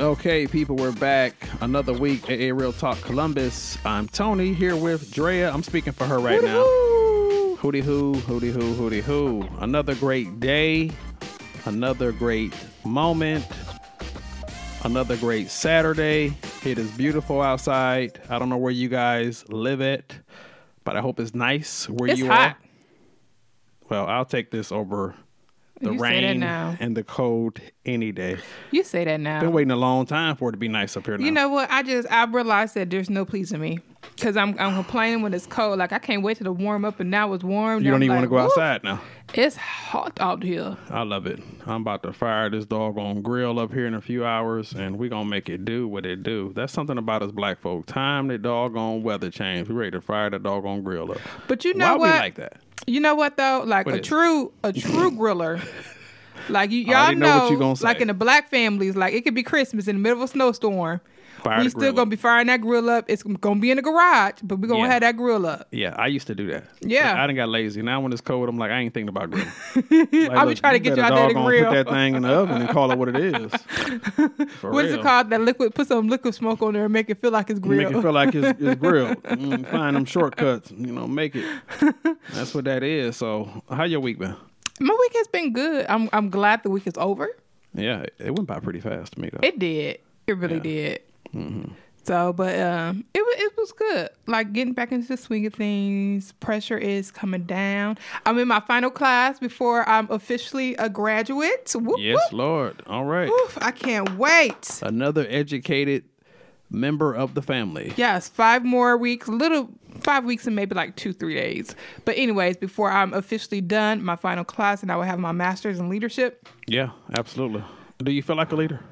Okay, people, we're back. Another week at A Real Talk Columbus. I'm Tony here with Drea. I'm speaking for her right now. Hootie hoo, hootie hoo, hootie hoo. Another great day. Another great moment. Another great Saturday. It is beautiful outside. I don't know where you guys live at, but I hope it's nice where it's you hot. are. Well, I'll take this over the You say that rain now. and the cold any day. You say that now. Been waiting a long time for it to be nice up here now. You know what? I realized that there's no pleasing me because I'm complaining when it's cold. Like I can't wait till it warm up, and now it's warm. You don't I'm even want to like, go "Woof, outside now. It's hot out here. I love it. I'm about to fire this doggone grill up here in a few hours, and we going to make it do what it do. That's something about us black folk. Time the doggone weather change. We ready to fire the doggone grill up. But you know Why what? we like that? You know what though? Like What a is? true griller. Like y'all already know what you gonna say. like in the black families, like it could be Christmas in the middle of a snowstorm. Fire We the still grill gonna up. be firing that grill up. It's gonna be in the garage, but we gonna Yeah. have that grill up. Yeah, I used to do that. Yeah. I done got lazy. Now when it's cold, I'm like, I ain't thinking about grilling. I'll be trying to get you out there to doggone grill. Put that thing in the oven and call it what it is. For What's real. it called? That liquid. Put some liquid smoke on there and make it feel like it's grilled. Make it feel like it's grilled. Find them shortcuts. Make it. That's what that is. So, how your week been? My week has been good. I'm glad the week is over. Yeah, it went by pretty fast to me though. It did. It really did. Mm-hmm. So, but it was good. Like getting back into the swing of things. Pressure is coming down. I'm in my final class before I'm officially a graduate. Whoop, Yes, whoop. Lord. All right. Oof, I can't wait. Another educated member of the family. Yes, 5 more weeks. 5 weeks and maybe like 2-3 days. But anyways, before I'm officially done my final class and I will have my master's in leadership. Yeah, absolutely. Do you feel like a leader?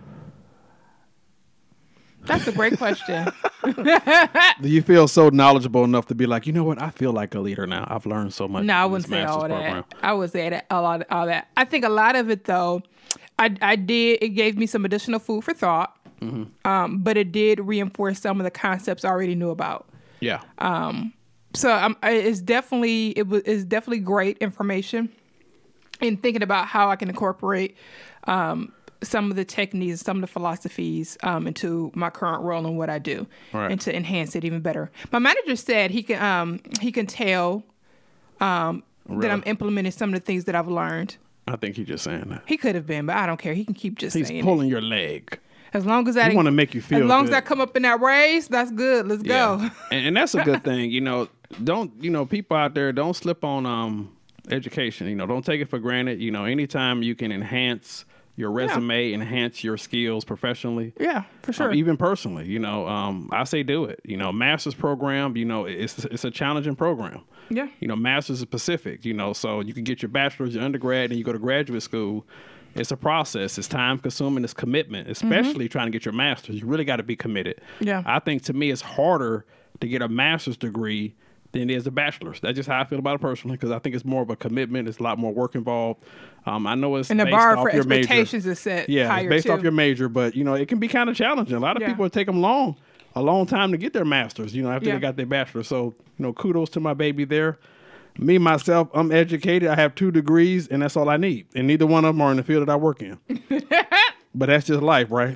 That's a great question. Do you feel so knowledgeable enough to be like, you know what? I feel like a leader now. I've learned so much. No, I in wouldn't this say all master's program. that. I would say that all that. I think a lot of it though, I did. It gave me some additional food for thought. Mm-hmm. But it did reinforce some of the concepts I already knew about. Yeah. So it's definitely great information in thinking about how I can incorporate some of the techniques, some of the philosophies into my current role and what I do, Right. and to enhance it even better. My manager said he can tell that Really? I'm implementing some of the things that I've learned. I think he's just saying that. He could have been, but I don't care. He can keep just He's saying pulling your leg. it. As long as He want to make you feel as long as good. I come up in that race, that's good. Let's go. And that's a good thing. People out there, don't slip on education. Don't take it for granted. Anytime you can enhance your resume, enhance your skills professionally. Yeah, for sure. Even personally, I say do it. Master's program, it's a challenging program. Yeah. Master's is specific, so you can get your bachelor's, your undergrad, and you go to graduate school. It's a process. It's time consuming. It's commitment, especially trying to get your master's. You really got to be committed. Yeah. I think to me, it's harder to get a master's degree than it is a bachelor's. That's just how I feel about it personally, because I think it's more of a commitment. It's a lot more work involved. I know it's And the based bar off for your major. expectations is set Yeah, higher it's based too. off your major, but it can be kind of challenging. A lot of Yeah. people take them a long time to get their masters. After Yeah. they got their bachelor. So kudos to my baby there. Me myself, I'm educated. I have 2 degrees, and that's all I need. And neither one of them are in the field that I work in. But that's just life, right?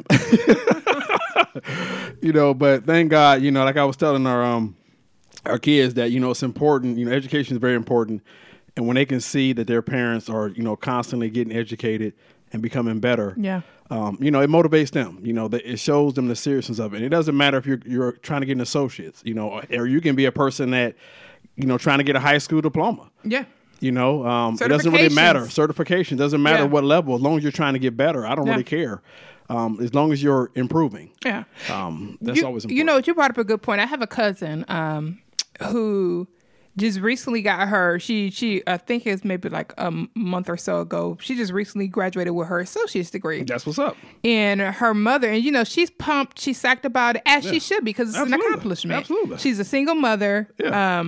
But thank God, like I was telling our kids that it's important. Education is very important. And when they can see that their parents are, constantly getting educated and becoming better, Yeah. it motivates them. It shows them the seriousness of it. And it doesn't matter if you're trying to get an associate's, or you can be a person that, trying to get a high school diploma. Yeah. It doesn't really matter. Certifications. Certification doesn't matter Yeah. what level, as long as you're trying to get better. I don't Yeah. really care. As long as you're improving. Yeah. That's always important. You brought up a good point. I have a cousin who just recently got her. She I think it's maybe like a month or so ago. She just recently graduated with her associate's degree. That's what's up. And her mother, and she's pumped, she's psyched about it, as she should be, because it's Absolutely. an accomplishment. Absolutely. She's a single mother. Yeah.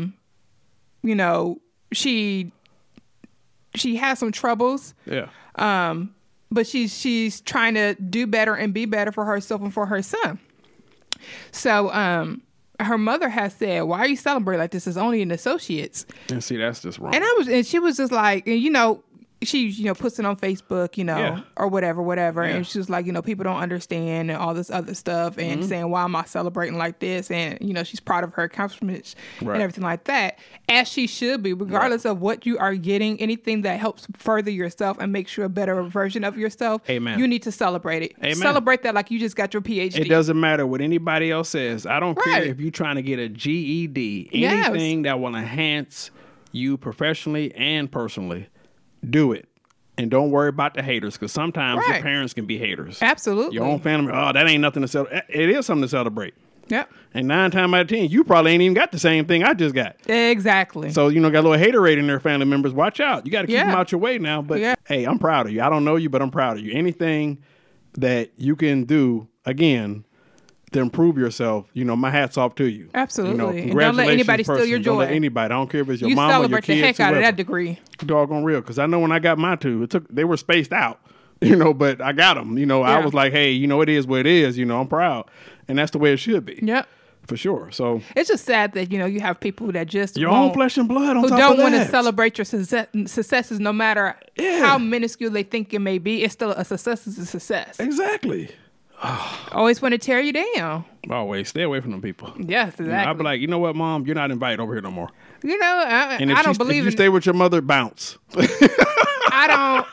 She has some troubles. Yeah. But she's trying to do better and be better for herself and for her son. So her mother has said, "Why are you celebrating like this? It's only an associate's." And see, that's just wrong. And she was just like, she, puts it on Facebook, Yeah. or whatever. Yeah. And she's like, people don't understand and all this other stuff and saying, why am I celebrating like this? And, she's proud of her accomplishments Right. and everything like that, as she should be, regardless of what you are getting, anything that helps further yourself and makes you a better version of yourself. Amen. You need to celebrate it. Amen. Celebrate that like you just got your PhD. It doesn't matter what anybody else says. I don't care Right. if you're trying to get a GED, Yes. anything that will enhance you professionally and personally, do it. And don't worry about the haters, because sometimes your Right. parents can be haters. Absolutely. Your own family, oh, that ain't nothing to celebrate. It is something to celebrate. Yep. And 9 times out of 10, you probably ain't even got the same thing I just got. Exactly. So, got a little hater rate in their family members. Watch out. You got to keep Yeah. them out your way now. But Yeah. hey, I'm proud of you. I don't know you, but I'm proud of you. Anything that you can do, again, to improve yourself, my hat's off to you. Absolutely. And don't let Congratulations, anybody steal person. your Don't let joy. anybody. I don't care if it's your You mama, your celebrate the kids, heck out of whoever. that degree. Doggone real. Because I know when I got my two, they were spaced out, but I got them. I Yeah. was like, hey, it is what it is. I'm proud. And that's the way it should be. Yep. For sure. So It's just sad that you have people that just your won't- own flesh and blood on who top don't of want to that. celebrate your successes, no matter Yeah. how minuscule they think it may be. It's still a success is a success. Exactly. Always want to tear you down. Always stay away from them people. Yes, exactly. I'd be like, you know what, Mom? You're not invited over here no more. I And if don't believe if you in. stay with your mother, bounce. I don't.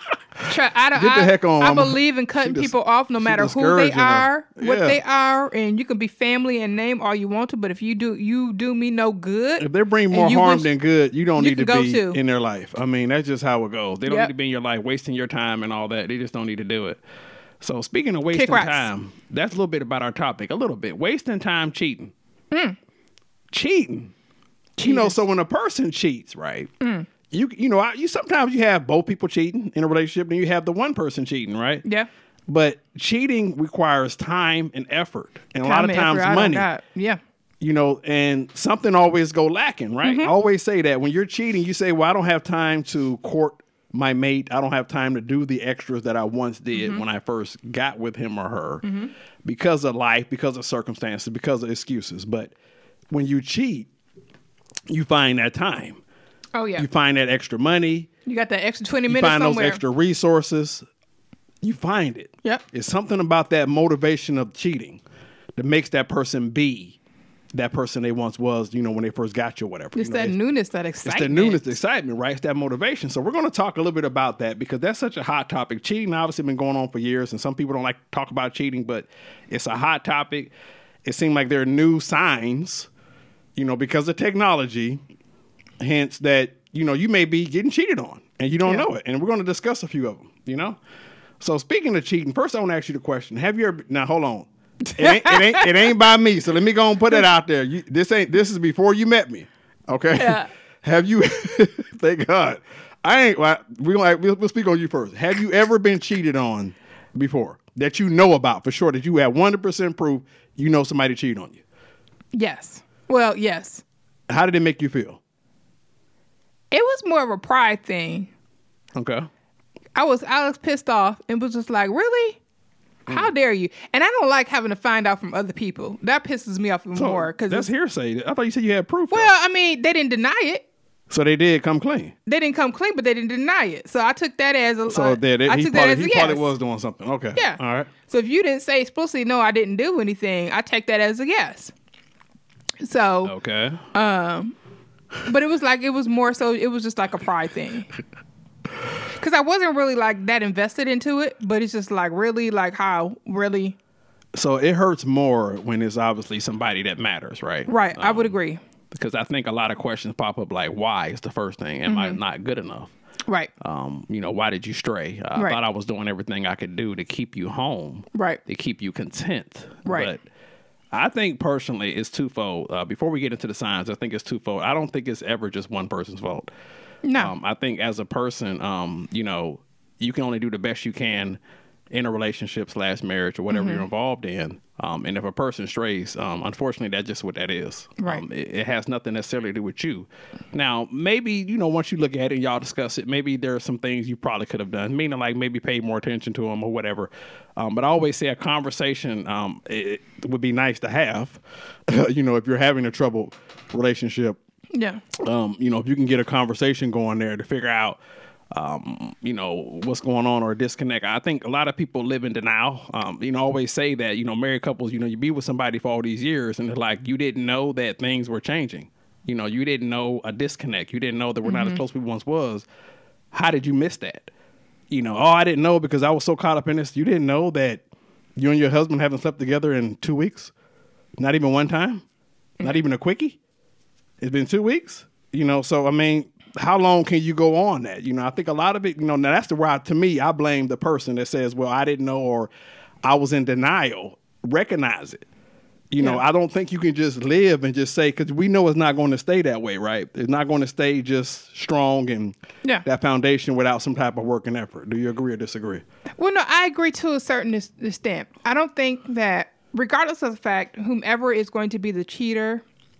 I don't. Get the heck on, I Mama. believe in cutting She people off, no she matter who they discouraging her. are, what Yeah. they are, and you can be family and name all you want to. But if you do me no good. If they bring more and you harm wish- than good, you don't you need to can go be too. in their life. I mean, that's just how it goes. They don't Yep. need to be in your life, wasting your time and all that. They just don't need to do it. So speaking of wasting rocks. time, that's a little bit about our topic. A little bit. Wasting time cheating. Cheating. So when a person cheats, right? You sometimes you have both people cheating in a relationship, and you have the one person cheating, right? Yeah. But cheating requires time and effort, and a lot Time of and times effort, I don't money. got- Yeah. And something always go lacking, right? Mm-hmm. I always say that when you're cheating, you say, well, I don't have time to court my mate. I don't have time to do the extras that I once did Mm-hmm. when I first got with him or her because of life, because of circumstances, because of excuses. But when you cheat, you find that time. Oh yeah. You find that extra money. You got that extra 20 You minutes find somewhere. those extra resources. You find it. Yep. It's something about that motivation of cheating that makes that person be that person they once was, when they first got you or whatever. It's that newness, that It's excitement. the newness, the excitement, right? It's that motivation. So we're going to talk a little bit about that because that's such a hot topic. Cheating obviously been going on for years, and some people don't like to talk about cheating, but it's a hot topic. It seems like there are new signs, because of technology, hence that, you may be getting cheated on and you don't Yeah. know it. And we're going to discuss a few of them, So speaking of cheating, first I want to ask you the question. Have you ever, now hold on. It ain't by me. So let me go and put it out there. This is before you met me. Okay. Yeah. Have you, thank God. We'll speak on you first. Have you ever been cheated on before that you know about for sure, that you have 100% proof somebody cheated on you? Yes. Well, yes. How did it make you feel? It was more of a pride thing. Okay. I was pissed off and was just like, really? How dare you? And I don't like having to find out from other people. That pisses me off even more. Cause that's hearsay. I thought you said you had proof. Well, I mean, they didn't deny it. So they did come clean. They didn't come clean, but they didn't deny it. So I took that as a. So he probably yes. was doing something. Okay. Yeah. All right. So if you didn't say explicitly, no, I didn't do anything, I take that as a yes. So, Okay. but it was more so, it was just like a pride thing. Because I wasn't really like that invested into it, but it's just like really like how really. So it hurts more when it's obviously somebody that matters, right? Right. I would agree. Because I think a lot of questions pop up like, why is the first thing? Am I not good enough? Right. Why did you stray? I Right. thought I was doing everything I could do to keep you home. Right. To keep you content. Right. But I think personally it's twofold. Before we get into the signs, I think it's twofold. I don't think it's ever just one person's fault. No. I think as a person, you can only do the best you can in a relationship / marriage or whatever you're involved in. And if a person strays, unfortunately, that's just what that is. Right. It has nothing necessarily to do with you. Now, maybe, once you look at it and y'all discuss it, maybe there are some things you probably could have done, meaning like maybe pay more attention to them or whatever. But I always say a conversation it would be nice to have, if you're having a troubled relationship. Yeah. If you can get a conversation going there to figure out, what's going on or a disconnect. I think a lot of people live in denial. Always say that, married couples, you be with somebody for all these years and it's like, you didn't know that things were changing. You didn't know a disconnect. You didn't know that we're not as close as we once was. How did you miss that? I didn't know because I was so caught up in this. You didn't know that you and your husband haven't slept together in 2 weeks? Not even one time? Not even a quickie? It's been 2 weeks? So, I mean, how long can you go on that? I think a lot of it, now that's to me, I blame the person that says, well, I didn't know or I was in denial. Recognize it. I don't think you can just live and just say, because we know it's not going to stay that way, right? It's not going to stay just strong and that foundation without some type of work and effort. Do you agree or disagree? Well, no, I agree to a certain extent. I don't think that, regardless of the fact, whomever is going to be the cheater,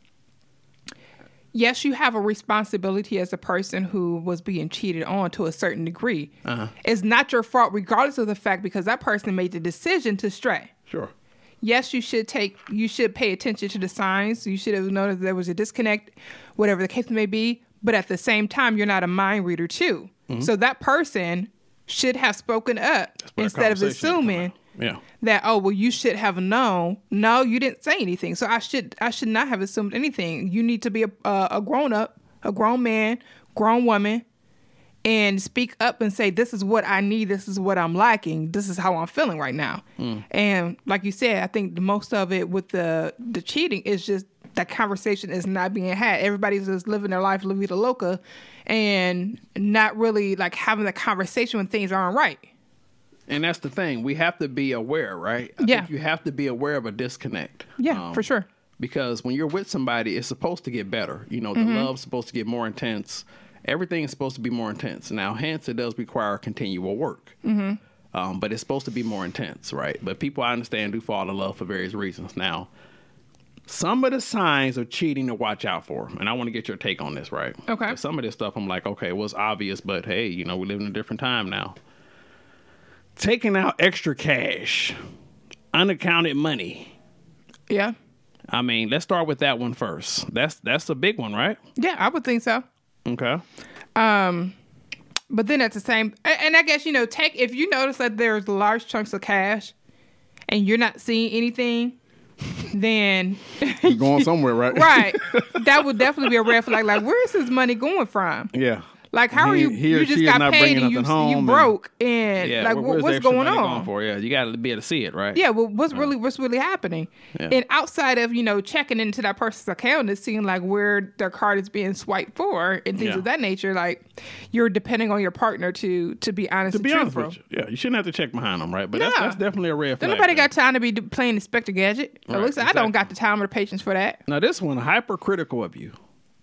yes, you have a responsibility as a person who was being cheated on to a certain degree. It's not your fault, regardless of the fact, because that person made the decision to stray. Sure. Yes, you should pay attention to the signs. You should have noticed there was a disconnect, whatever the case may be. But at the same time, you're not a mind reader too. So that person should have spoken up instead of assuming that, oh, well, you should have known. No, you didn't say anything. So I should not have assumed anything. You need to be a grown up, a grown man, grown woman, and speak up and say, this is what I need. This is what I'm lacking. This is how I'm feeling right now. And like you said, I think the most of it with the cheating is just that conversation is not being had. Everybody's just living their life, la vida loca, and not really like having the conversation when things aren't right. And that's the thing. We have to be aware, right? I think you have to be aware of a disconnect. Yeah, for sure. Because when you're with somebody, it's supposed to get better. The love's supposed to get more intense. Everything is supposed to be more intense. Now, hence, it does require continual work. But it's supposed to be more intense, right? But people, I understand, do fall in love for various reasons. Now, some of the signs of cheating to watch out for, and I want to get your take on this, right? Okay. Some of this stuff, I'm like, okay, well, it's obvious, but hey, we live in a different time now. Taking out extra cash, unaccounted money. Yeah. I mean, let's start with that one first. That's a big one, right? Yeah, I would think so. Okay. But then at the same, and I guess, if you notice that there's large chunks of cash and you're not seeing anything, then you're going somewhere, right? Right. That would definitely be a red flag. Like, where is this money going from? Yeah. Like, how are you? You just got paid and you broke, and like, what's going on? Yeah, you got to be able to see it, right? Yeah. Well, what's really happening? Yeah. And outside of checking into that person's account and seeing like where their card is being swiped for and things of that nature, like you're depending on your partner to be honest. To be honest with you, yeah, you shouldn't have to check behind them, right? But that's definitely a red flag. Nobody got time to be playing Inspector Gadget. Right, at least I don't got the time or the patience for that. Now this one, hypercritical of you.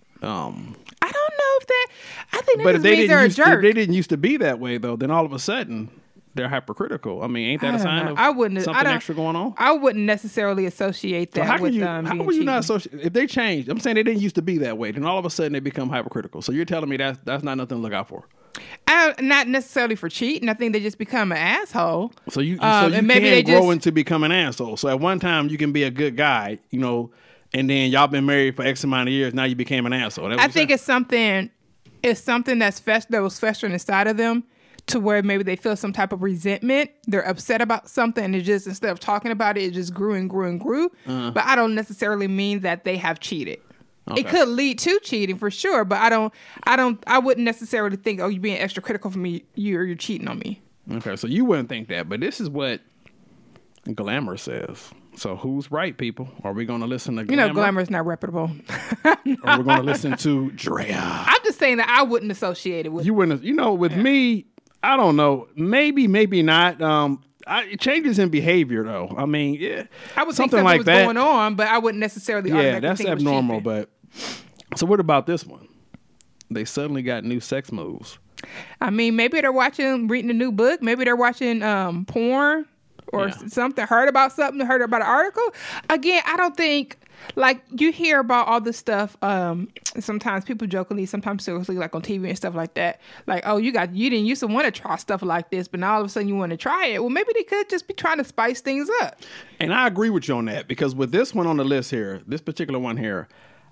I don't know if that. I think that means they're a jerk. If they didn't used to be that way, though, then all of a sudden they're hypercritical. I mean, ain't that a sign of something extra going on? I wouldn't necessarily associate that with being how would you not associate? If they changed, I'm saying they didn't used to be that way, then all of a sudden they become hypercritical. So you're telling me that's not nothing to look out for? Not necessarily for cheating. I think they just become an asshole. So you can grow into become an asshole. So at one time you can be a good guy, and then y'all been married for X amount of years. Now you became an asshole. I think it's something that was festering inside of them to where maybe they feel some type of resentment. They're upset about something, and it just, instead of talking about it, it just grew and grew and grew. But I don't necessarily mean that they have cheated. Okay. It could lead to cheating for sure, but I wouldn't necessarily think, oh, you're being extra critical for me, you're cheating on me. Okay, so you wouldn't think that, but this is what Glamour says. So who's right, people? Are we going to listen to Glamour? Glamour's not reputable. Or we're going to listen to Drea? I'm just saying that I wouldn't associate it with. You wouldn't. With me, I don't know. Maybe not. Changes in behavior, though. I mean, yeah. I would think something like was that going on, but I wouldn't necessarily. Yeah, that's abnormal. But so what about this one? They suddenly got new sex moves. I mean, maybe they're reading a new book. Maybe they're watching porn. Or something, heard about an article. Again, I don't think, like, you hear about all this stuff, sometimes people jokingly, sometimes seriously, like on TV and stuff like that. Like, oh, you didn't used to want to try stuff like this, but now all of a sudden you want to try it. Well, maybe they could just be trying to spice things up. And I agree with you on that, because with this one on the list here, this particular one here,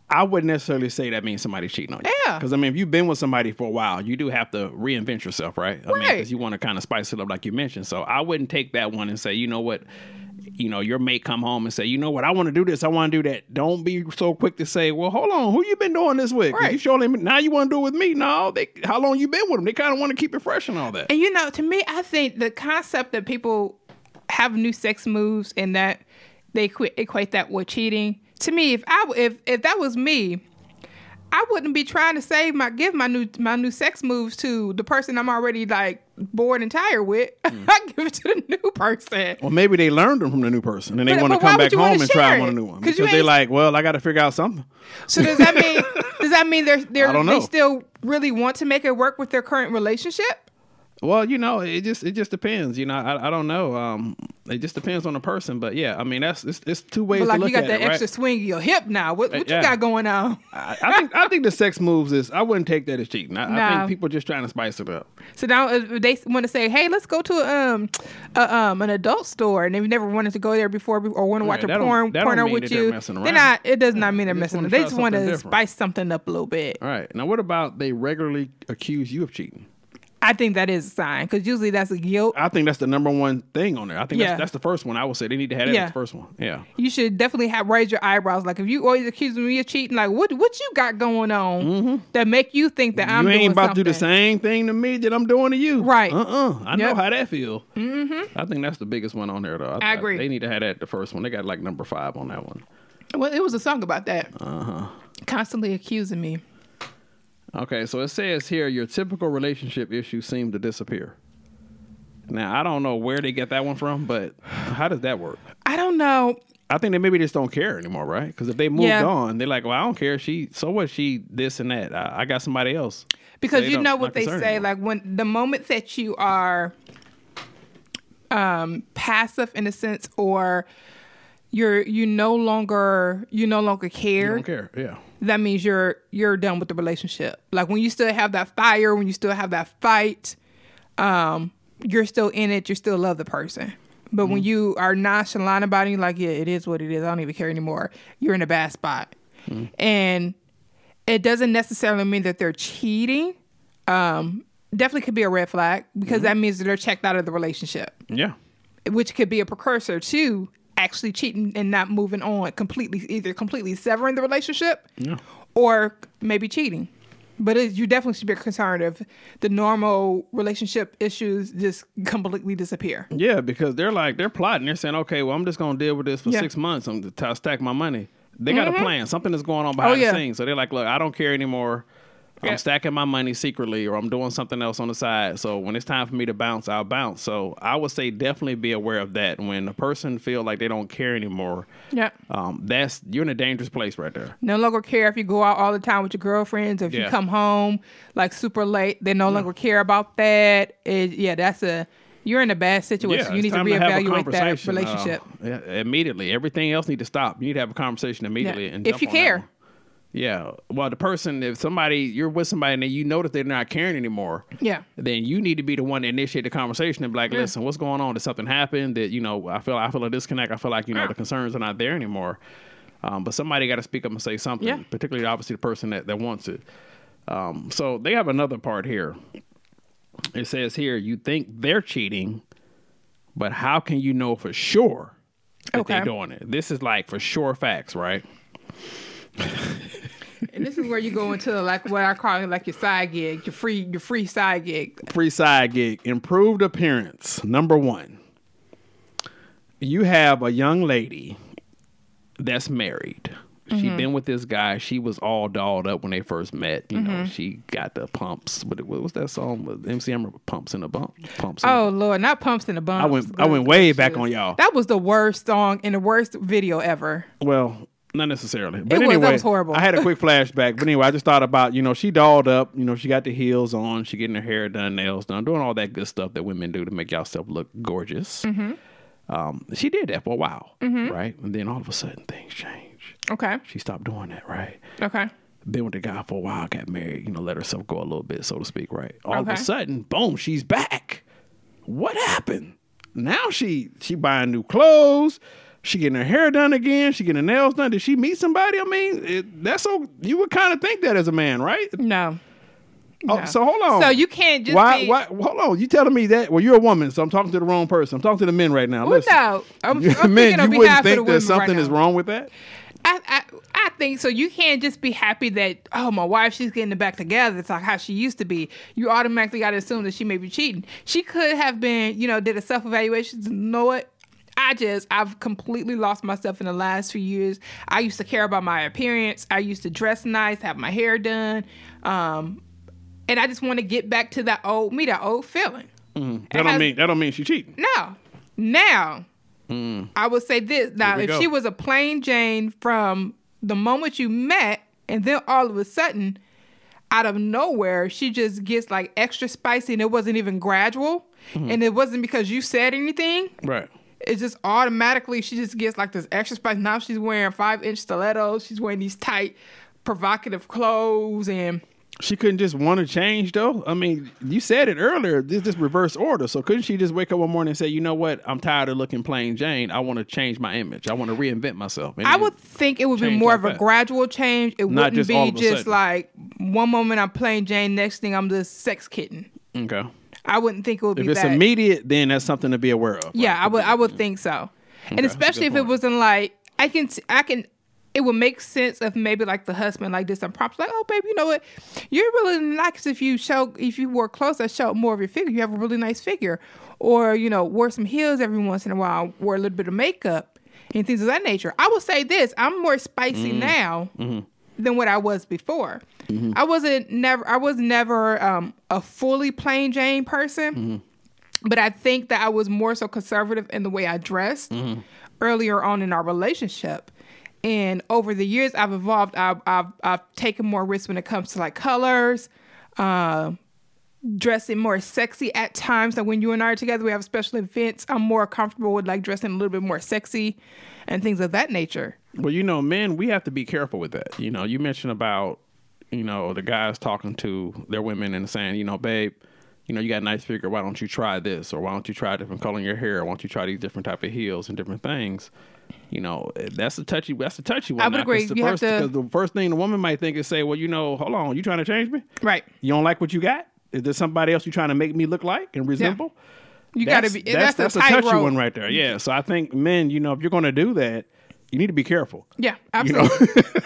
I wouldn't necessarily say that means somebody's cheating on you. Yeah. Because, I mean, if you've been with somebody for a while, you do have to reinvent yourself, right? I mean, Right. because you want to kind of spice it up like you mentioned. So I wouldn't take that one and say, you know what, your mate come home and say, you know what, I want to do this, I want to do that. Don't be so quick to say, well, hold on, who you been doing this with? 'Cause Right. You surely, now you want to do it with me? No, how long you been with them? They kind of want to keep it fresh and all that. And to me, I think the concept that people have new sex moves and that they equate that with cheating. To me, if that was me, I wouldn't be trying to give my new sex moves to the person I'm already like bored and tired with. I give it to the new person. Well, maybe they learned them from the new person and they want to but why come would back you wanna home and try share one it? new one 'Cause you because they're ain't- like, well, I got to figure out something. So does that mean I don't know. they still really want to make it work with their current relationship? Well, it just depends. I don't know. It just depends on the person. But yeah, I mean, it's two ways But like to look you got at that it, right? extra swing in your hip now. What you yeah. got going on? I think the sex moves is, I wouldn't take that as cheating. I No. think people just trying to spice it up. So now if they want to say, "Hey, let's go to an adult store," and they've never wanted to go there before or want to watch that a don't porno mean with that they're you, messing they're around. not. It does not mean they're They just messing. wanna They try just want to something different. spice something up a little bit. All right. Now, what about they regularly accuse you of cheating? I think that is a sign because usually that's a guilt. I think that's the number one thing on there. I think Yeah. that's the first one. I would say they need to have that Yeah. as the first one. Yeah. You should definitely raise your eyebrows. Like if you always accusing me of cheating, like what you got going on that make you think that I'm You doing ain't about something? to do the same thing to me that I'm doing to you. Right. I know Yep. how that feel. Mm-hmm. I think that's the biggest one on there, though. I agree. They need to have that the first one. They got like number 5 on that one. Well, it was a song about that. Constantly accusing me. Okay, so it says here, your typical relationship issues seem to disappear. Now, I don't know where they get that one from, but how does that work? I don't know. I think they maybe just don't care anymore, right? Because if they moved Yeah. on, they're like, well, I don't care. So what? She this and that. I got somebody else. Because They you don't- know not what they concerned say, anymore. like when the moment that you are passive in a sense, or you no longer care. You don't care. Yeah. That means you're done with the relationship. Like when you still have that fire, when you still have that fight, you're still in it. You still love the person. But when you are nonchalant about it, you're like, yeah, it is what it is. I don't even care anymore. You're in a bad spot. And it doesn't necessarily mean that they're cheating. Definitely could be a red flag because that means that they're checked out of the relationship, Yeah. which could be a precursor to actually cheating and not moving on completely, either completely severing the relationship or maybe cheating. But you definitely should be concerned if the normal relationship issues just completely disappear. Yeah, because they're plotting. They're saying, okay, well, I'm just going to deal with this for Yeah. 6 months. I'm to stack my money. They got a plan. Something is going on behind yeah. the scenes. So they're like, look, I don't care anymore. I'm Yeah. stacking my money secretly, or I'm doing something else on the side. So when it's time for me to bounce, I'll bounce. So I would say definitely be aware of that. When a person feel like they don't care anymore, Yeah. you're in a dangerous place right there. No longer care if you go out all the time with your girlfriends, or if you Yeah. come home like super late. They no longer care about that. You're in a bad situation. Yeah, You it's need to time have a reevaluate that conversation, relationship. Immediately. Everything else need to stop. You need to have a conversation immediately. Yeah. And If jump you on that care. one. Yeah. Well, if you're with somebody and then you notice they're not caring anymore, Yeah. then you need to be the one to initiate the conversation and be like, listen, what's going on? Did something happen that, I feel a disconnect. I feel like, the concerns are not there anymore. But somebody got to speak up and say something, Yeah. particularly obviously the person that wants it. So they have another part here. It says here, you think they're cheating, but how can you know for sure that they're doing it? This is like for sure facts, right? And this is where you go into like what I call like your side gig, your free side gig. Free side gig. Improved appearance. Number 1. You have a young lady that's married. She been with this guy. She was all dolled up when they first met. You know, she got the pumps. What was that song with MC Hammer? Pumps in the bump. Pumps. Oh Lord, not pumps in the bumps. I went way back on y'all. That was the worst song and the worst video ever. Well, not necessarily. But That anyway, was horrible. I had a quick flashback. But anyway, I just thought about, she dolled up. She got the heels on. She getting her hair done, nails done, doing all that good stuff that women do to make yourself look gorgeous. She did that for a while, right? And then all of a sudden, things change. Okay. She stopped doing that, right? Okay. Been with the guy for a while, got married, let herself go a little bit, so to speak, right? All of a Okay. sudden, boom, she's back. What happened? Now she buying new clothes. She getting her hair done again. She getting her nails done. Did she meet somebody? I mean, that's so you would kind of think that as a man, right? No. Oh, No. so hold on. So you can't just why? Hold on. You telling me that? Well, you're a woman, so I'm talking to the wrong person. I'm talking to the men right now. Well, Listen, no. I'm men, speaking you on wouldn't behalf of the think women that something right is now. wrong with that? I think so. You can't just be happy that, oh, my wife, she's getting it back together. It's like how she used to be. You automatically got to assume that she may be cheating. She could have been, did a self-evaluation. You know what? I've completely lost myself in the last few years. I used to care about my appearance. I used to dress nice, have my hair done. And I just want to get back to that old feeling. That don't mean she cheating. No. Now, I would say this. Now, if she was a plain Jane from the moment you met, and then all of a sudden, out of nowhere, she just gets like extra spicy, and it wasn't even gradual, and it wasn't because you said anything. Right. It's just automatically, she just gets like this extra spice. Now she's wearing 5-inch stilettos. She's wearing these tight, provocative clothes, and she couldn't just want to change, though. I mean, you said it earlier. This reverse order. So couldn't she just wake up one morning and say, you know what? I'm tired of looking plain Jane. I want to change my image. I want to reinvent myself. And I would think it would be more of a gradual change. It Not wouldn't just be just like one moment I'm plain Jane, next thing I'm the sex kitten. Okay. I wouldn't think it would be that. If it's immediate, then that's something to be aware of. Yeah, right? I would think so. Okay, and especially if it wasn't like, I can, it would make sense if maybe like the husband like did some prompts like, oh baby, you know what? You're really nice if you wore clothes that show more of your figure. You have a really nice figure. Or, wear some heels every once in a while, wear a little bit of makeup and things of that nature. I will say this, I'm more spicy now than what I was before. I was never a fully plain Jane person, but I think that I was more so conservative in the way I dressed earlier on in our relationship. And over the years, I've evolved. I've taken more risks when it comes to like colors, dressing more sexy at times. So when you and I are together, we have special events. I'm more comfortable with like dressing a little bit more sexy and things of that nature. Well, men, we have to be careful with that. You mentioned about, the guys talking to their women and saying, babe, you got a nice figure. Why don't you try this? Or why don't you try a different color in your hair? Or why don't you try these different type of heels and different things? That's a touchy one. I would agree. Because the first thing the woman might think is say, well, hold on, you trying to change me? Right. You don't like what you got? Is there somebody else you trying to make me look like and resemble? You got to be. That's a touchy one right there. Yeah. So I think men, if you're going to do that, you need to be careful. Yeah, absolutely.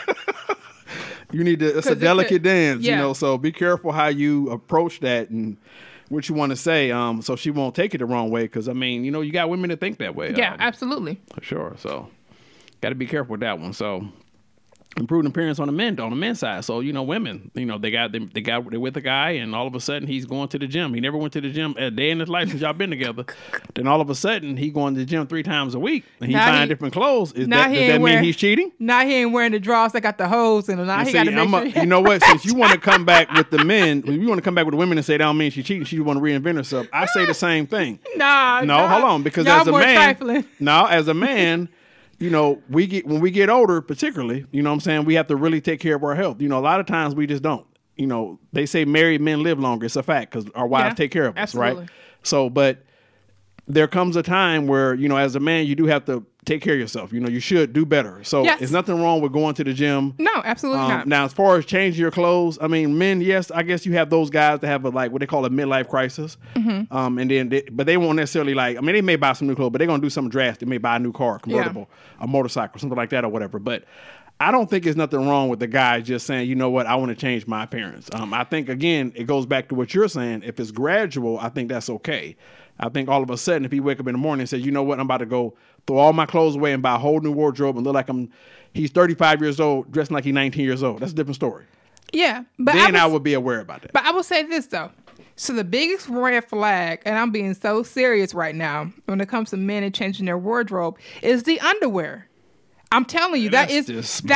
You need to. It's a delicate dance. So be careful how you approach that and what you want to say, so she won't take it the wrong way. Because you got women that think that way. Yeah, absolutely. For sure. So got to be careful with that one. So improving appearance on the men's side. So women, they're with a guy, and all of a sudden he's going to the gym. He never went to the gym a day in his life since y'all been together. Then all of a sudden he going to the gym 3 times a week, and he's buying different clothes. Does that mean he's cheating? Now he ain't wearing the drawers that got the holes in them. Now he got to make sure. You know what? Since you want to come back with the men, you want to come back with the women and say that don't mean she's cheating. She want to reinvent herself. I say the same thing. No, hold on, because as a man, as a man. When we get older, particularly, we have to really take care of our health. A lot of times we just don't. They say married men live longer. It's a fact because our wives take care of us, absolutely. right? So, but there comes a time where, as a man, you do have to take care of yourself. You should do better. So there's nothing wrong with going to the gym. No, absolutely not. Now, as far as changing your clothes, men, yes, I guess you have those guys that have what they call a midlife crisis. And then, but they won't necessarily they may buy some new clothes, but they're going to do something drastic. They may buy a new car, convertible, a motorcycle, something like that or whatever. But I don't think there's nothing wrong with the guy just saying, you know what, I want to change my appearance. I think, again, it goes back to what you're saying. If it's gradual, I think that's okay. I think all of a sudden, if he wake up in the morning and says, you know what, I'm about to go throw all my clothes away and buy a whole new wardrobe and look like he's 35 years old, dressing like he's 19 years old. That's a different story. Yeah. But then I would be aware about that. But I will say this, though. So the biggest red flag, and I'm being so serious right now when it comes to men and changing their wardrobe, is the underwear. I'm telling you, it's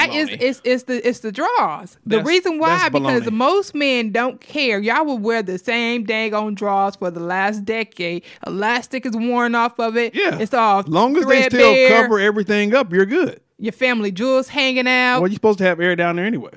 the draws. The reason why, because most men don't care. Y'all will wear the same dang on draws for the last decade. Elastic is worn off of it. Yeah. It's all long as they still cover everything up, you're good. Your family jewels hanging out. Well, you're supposed to have air down there anyway.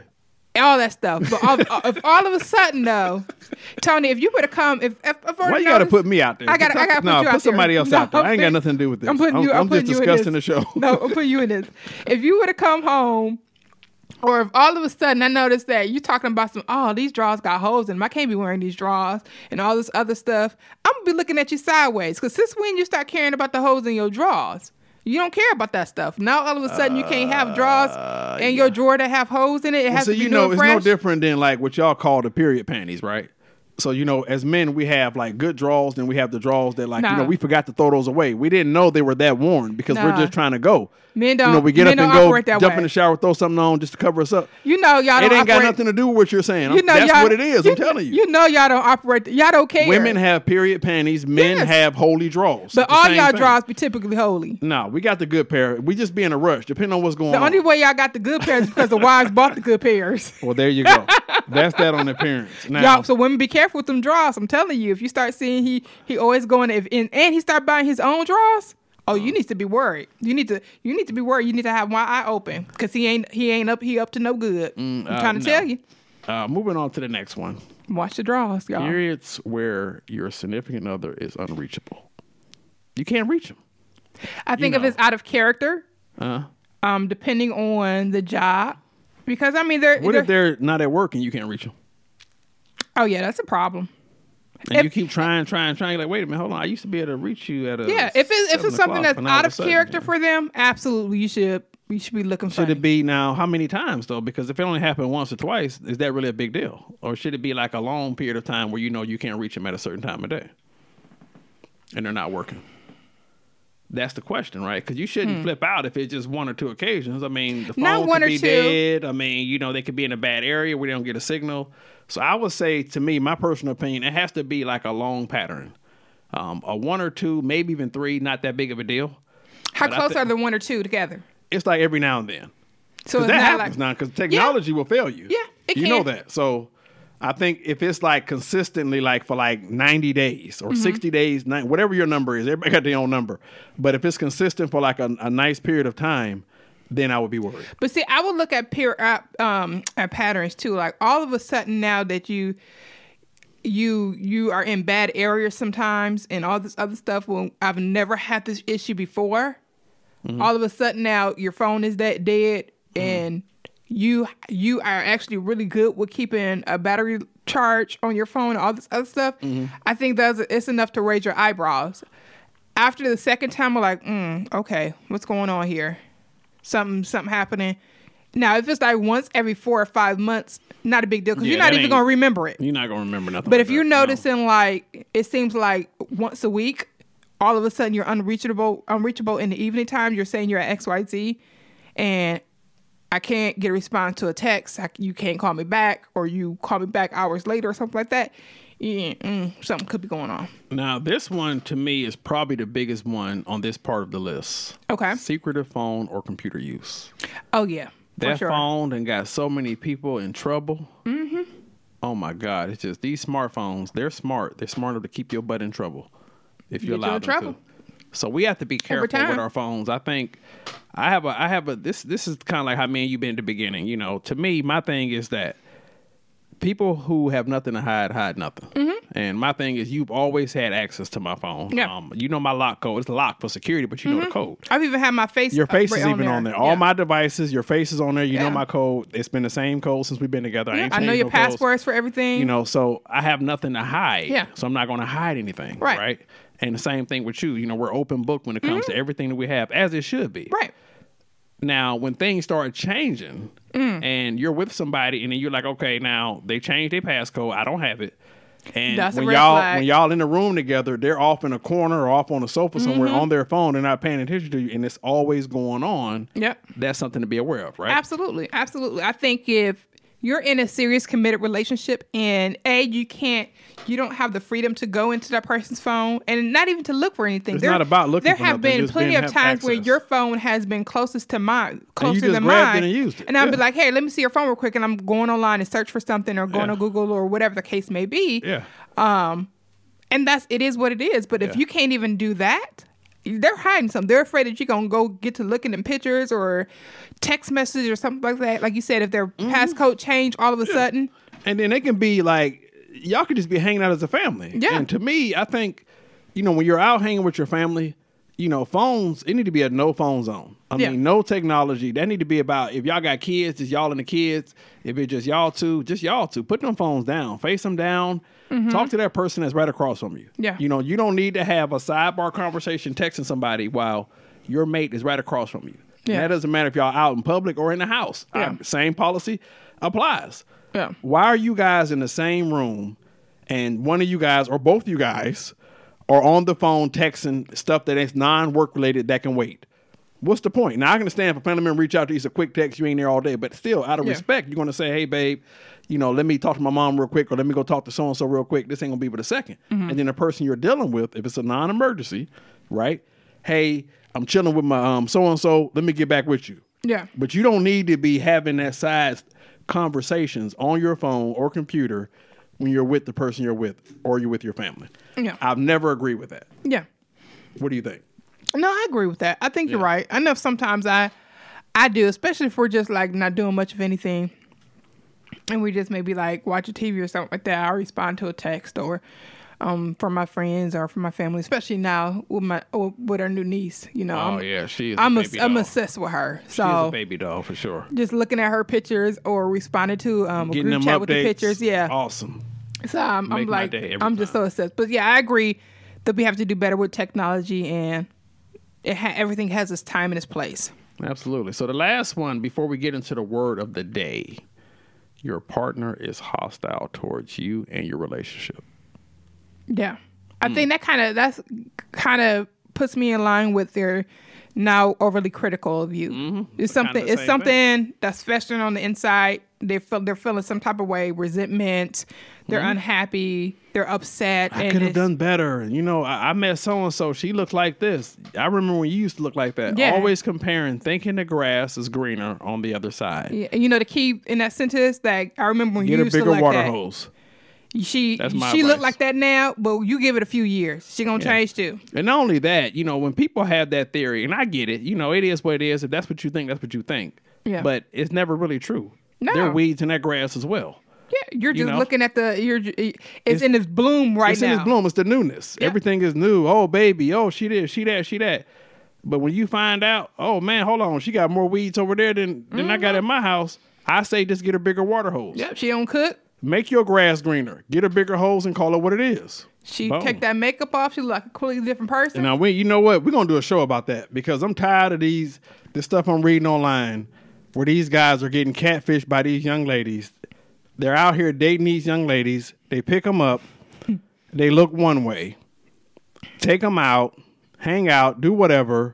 all that stuff. But if all of a sudden, though, Tony, if you would have come, if why you got to put me out there? I got to put you out there. Put somebody else out there. I ain't got nothing to do with this. I'm just discussing the show. No, I'm putting you in this. If you would have come home, or if all of a sudden I noticed that you talking about these drawers got holes in them, I can't be wearing these drawers and all this other stuff, I'm going to be looking at you sideways. Because since when you start caring about the holes in your drawers? You don't care about that stuff. Now all of a sudden you can't have drawers in your drawer that have holes in it. It has to be new and fresh. It's no different than like what y'all call the period panties, right? So, as men, we have like good drawers, then we have the drawers that like, we forgot to throw those away. We didn't know they were that worn because we're just trying to go. Men don't. We get up and go, jump in the shower, throw something on just to cover us up. Y'all don't It ain't got nothing to do with what you're saying. That's what it is. I'm telling you. Y'all don't operate. Y'all don't care. Women have period panties. Men have holy drawers. But all y'all drawers be typically holy. No, we got the good pair. We just be in a rush, depending on what's going on. The only way y'all got the good pairs is because the wives bought the good pairs. Well, there you go. That's that on appearance. Now, so women, be careful with them drawers. I'm telling you, if you start seeing he always going and he start buying his own drawers. Oh, you need to be worried. You need to be worried. You need to have one eye open because he up to no good. I'm trying to tell you. Moving on to the next one. Watch the drawers, y'all. Periods where your significant other is unreachable. You can't reach them. I think if it's out of character, depending on the job, because what if they're not at work and you can't reach them? Oh yeah, that's a problem. And you keep trying. You're like, wait a minute, hold on. I used to be able to reach you at a if it's something that's out of character for them, absolutely you should be looking for. Should it be now? How many times though? Because if it only happened once or twice, is that really a big deal? Or should it be like a long period of time where you can't reach them at a certain time of day, and they're not working? That's the question, right? Because you shouldn't flip out if it's just one or two occasions. The phone could be dead. They could be in a bad area where they don't get a signal. So I would say, to me, my personal opinion, it has to be like a long pattern. A one or two, maybe even three, not that big of a deal. How close are the one or two together? It's like every now and then. So that happens now because technology will fail you. Yeah, it can. You know that. So I think if it's like consistently like for like 90 days or 60 days, whatever your number is, everybody got their own number. But if it's consistent for like a nice period of time, then I would be worried. But see, I would look at at patterns too. Like all of a sudden now that you are in bad areas sometimes and all this other stuff. Well, I've never had this issue before. All of a sudden now your phone is dead and you are actually really good with keeping a battery charge on your phone and all this other stuff. I think it's enough to raise your eyebrows. After the second time, we're like, okay, what's going on here? Something happening. Now, if it's like once every 4 or 5 months, not a big deal because you're not even going to remember it. You're not going to remember nothing. But if you're noticing like it seems like once a week, all of a sudden you're unreachable in the evening time, you're saying you're at XYZ and I can't get a response to a text. You can't call me back or you call me back hours later or something like that. Something could be going on. Now, this one to me is probably the biggest one on this part of the list. Okay. Secretive phone or computer use. Oh, yeah. That phone done got so many people in trouble. Oh, my God. It's just these smartphones, they're smart. They're smart enough to keep your butt in trouble if you allow them to. So we have to be careful with our phones. I think this is kind of like how me and you been at the beginning. To me, my thing is that people who have nothing to hide nothing. And my thing is you've always had access to my phone. Yeah. My lock code. It's locked for security, but you know the code. I've even had my face. Your face is even on there. All my devices, your face is on there. You know my code. It's been the same code since we've been together. I know your passwords for everything. So I have nothing to hide. Yeah. So I'm not going to hide anything. Right. And the same thing with you. We're open book when it comes to everything that we have, as it should be. Right. Now, when things start changing and you're with somebody and then you're like, okay, now they changed their passcode. I don't have it. And that's when y'all in the room together, they're off in a corner or off on a sofa somewhere on their phone. They're not paying attention to you, and it's always going on. Yep. That's something to be aware of, right? Absolutely. I think if you're in a serious committed relationship and you don't have the freedom to go into that person's phone and not even to look for anything. It's not about looking for nothing. There have been plenty of times where your phone has been closer than mine. And I'll be like, hey, let me see your phone real quick. And I'm going online and search for something or going to Google or whatever the case may be. Yeah. And it is what it is. But if you can't even do that, they're hiding something. They're afraid that you're going to go get to looking at pictures or text messages or something like that. Like you said, if their passcode change all of a sudden. And then they can be like, y'all could just be hanging out as a family. Yeah. And to me, I think, when you're out hanging with your family, phones, it need to be a no phone zone. I mean, no technology. That need to be about, if y'all got kids, just y'all and the kids. If it's just y'all two, put them phones down, face them down. Talk to that person that's right across from you. Yeah. You don't need to have a sidebar conversation texting somebody while your mate is right across from you. Yeah. And that doesn't matter if y'all out in public or in the house. Yeah. Same policy applies. Yeah. Why are you guys in the same room and one of you guys or both of you guys are on the phone texting stuff that is non-work related that can wait? What's the point? Now, I can understand if a family member reach out to you, it's a quick text, you ain't there all day, but still, out of respect, you're going to say, hey, babe, let me talk to my mom real quick, or let me go talk to so-and-so real quick. This ain't going to be but a second. And then the person you're dealing with, if it's a non-emergency, right? Hey, I'm chilling with my so-and-so, let me get back with you. Yeah. But you don't need to be having that side conversations on your phone or computer when you're with the person you're with or you're with your family. Yeah. I've never agreed with that. Yeah. What do you think? No, I agree with that. I think you're right. I know sometimes I do, especially if we're just like not doing much of anything and we just maybe like watch a TV or something like that. I'll respond to a text or from my friends or from my family, especially now with our new niece. I'm obsessed with her. So she's a baby doll for sure. Just looking at her pictures or responding to a getting group chat with the pictures. Yeah. Awesome. So I'm like, I'm just so obsessed. But yeah, I agree that we have to do better with technology, and everything has its time and its place. Absolutely. So the last one, before we get into the word of the day, your partner is hostile towards you and your relationship. Yeah. I think that kind of puts me in line with their now overly critical of you. It's something that's festering on the inside. They're feeling some type of way, resentment. They're unhappy. They're upset. I could have done better. I met so-and-so. She looked like this. I remember when you used to look like that. Yeah. Always comparing, thinking the grass is greener on the other side. Yeah. And the key in that sentence that I remember when you used to look like that. Get a bigger water hose. She look like that now, but you give it a few years. She gonna change too. And not only that, when people have that theory, and I get it, it is what it is. If that's what you think, that's what you think. Yeah. But it's never really true. No. There are weeds in that grass as well. Yeah, you're just looking at it's in its bloom right now. It's in its bloom. It's the newness. Yeah. Everything is new. Oh, baby. Oh, she this, she that, she that. But when you find out, oh, man, hold on. She got more weeds over there than I got in my house. I say just get a bigger water hose. Yep, she don't cook. Make your grass greener. Get a bigger hose and call it what it is. She take that makeup off. She look like a completely different person. And now, you know what? We're going to do a show about that because I'm tired of this stuff I'm reading online where these guys are getting catfished by these young ladies. They're out here dating these young ladies. They pick them up. They look one way. Take them out. Hang out. Do whatever.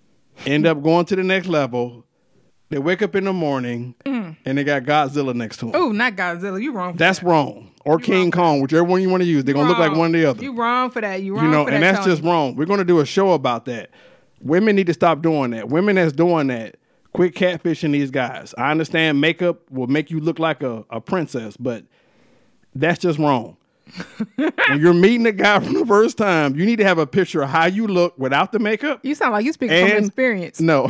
End up going to the next level. They wake up in the morning and they got Godzilla next to them. Oh, not Godzilla. You wrong for That's that. wrong. Or King Kong, whichever one you want to use. They're going to look like one or the other. You wrong for that. You wrong for that, and that's Tony. just wrong. We're going to do a show about that. Women need to stop doing that. Women that's doing that, quit catfishing these guys. I understand makeup will make you look like a princess, but that's just wrong. When you're meeting a guy for the first time, you need to have a picture of how you look without the makeup. You sound like you speak from experience. No.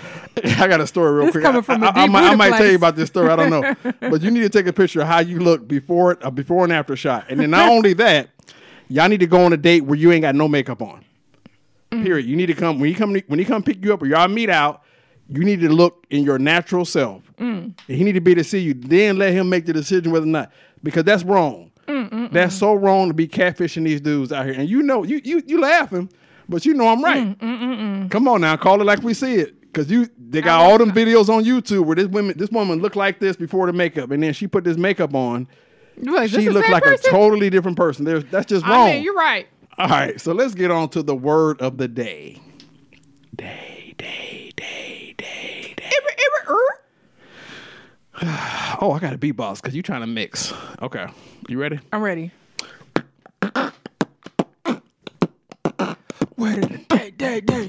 I got a story real quick. Coming from I might tell you about this story. I don't know. But you need to take a picture of how you look before and after shot. And then not only that, y'all need to go on a date where you ain't got no makeup on. Period. You need to come when he come pick you up or y'all meet out, you need to look in your natural self. And he need to be to see you. Then let him make the decision whether or not, because that's wrong. That's so wrong to be catfishing these dudes out here. And you laughing, but I'm right. Come on now, call it like we see it. Because they got all them videos on YouTube where this woman looked like this before the makeup, and then she put this makeup on. She looked like a totally different person. That's just wrong. I mean, you're right. All right, so let's get on to the word of the day. Day. Oh, I got a beatbox because you're trying to mix. Okay, you ready? I'm ready. Word of the day.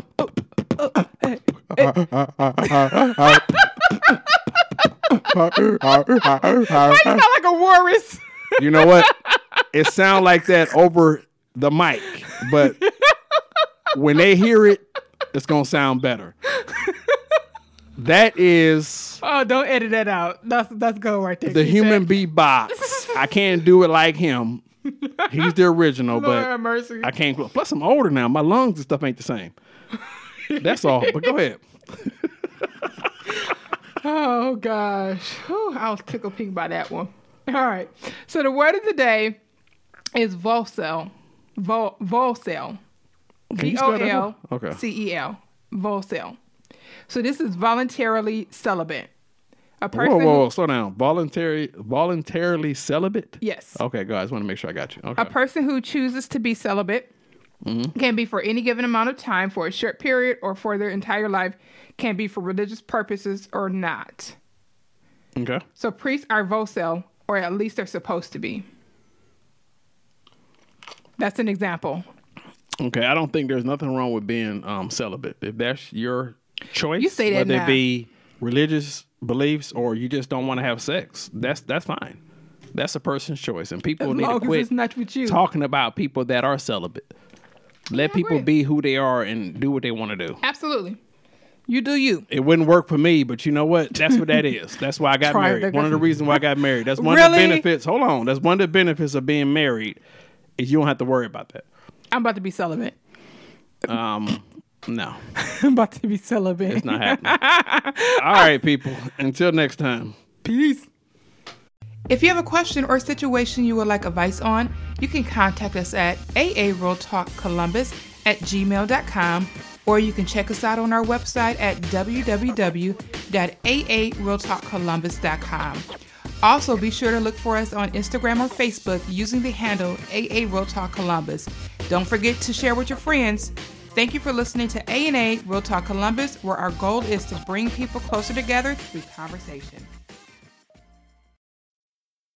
Why you sound like a walrus? You know what? It sound like that over the mic, but when they hear it, it's going to sound better. That is... Oh, don't edit that out. That's go right there. The Keep human that. beatbox. I can't do it like him. He's the original, Lord but have mercy. I can't. Plus, I'm older now. My lungs and stuff ain't the same. That's all. But go ahead. Oh, gosh. Whew, I was tickled pink by that one. All right. So the word of the day is volcel. Volcel. Can you spell that? Okay. VOLCEL. Volcel. So this is voluntarily celibate. A person Whoa, slow down. Voluntarily celibate? Yes. Okay, guys, want to make sure I got you. Okay. A person who chooses to be celibate can be for any given amount of time, for a short period, or for their entire life, can be for religious purposes or not. Okay. So priests are vocel, or at least they're supposed to be. That's an example. Okay, I don't think there's nothing wrong with being celibate. If that's your choice, You say that whether now. it be religious beliefs or you just don't want to have sex, that's fine. That's a person's choice, and people As need long to as quit it's not with you. talking about people that are celibate. Let people agree. be who they are and do what they want to do. Absolutely. You do you. It wouldn't work for me, but you know what? That's what that is. That's why I got Try it, married. One of the reasons why I got married. That's one of the Really? benefits. Hold on. That's one of the benefits of being married is you don't have to worry about that. I'm about to be celibate. No, I'm about to be celibate. it's not happening. All right, people. Until next time. Peace. If you have a question or situation you would like advice on, you can contact us at aarealtalkcolumbus@gmail.com, or you can check us out on our website at www.aarealtalkcolumbus.com. Also, be sure to look for us on Instagram or Facebook using the handle AA Real Talk Columbus. Don't forget to share with your friends. Thank you for listening to A&A Real Talk Columbus, where our goal is to bring people closer together through conversation.